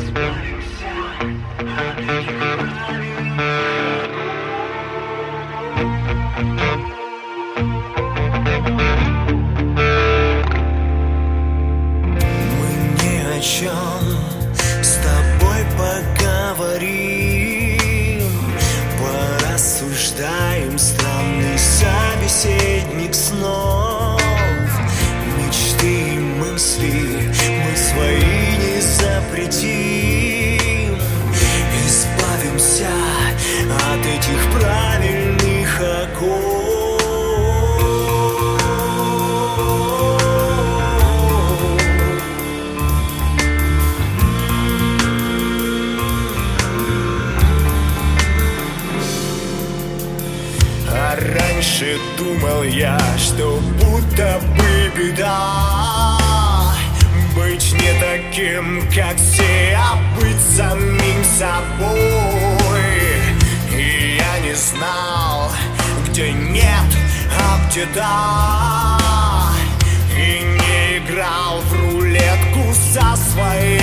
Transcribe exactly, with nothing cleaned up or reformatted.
О чем с тобой поговорим, порассуждаем, странный собеседник снов. Мечты и мысли мы свои не запретим, избавимся от этих правильных оков. Раньше думал я, что будто бы беда быть не таким, как все, а быть самим собой. И я не знал, где нет, а где да, и не играл в рулетку со своей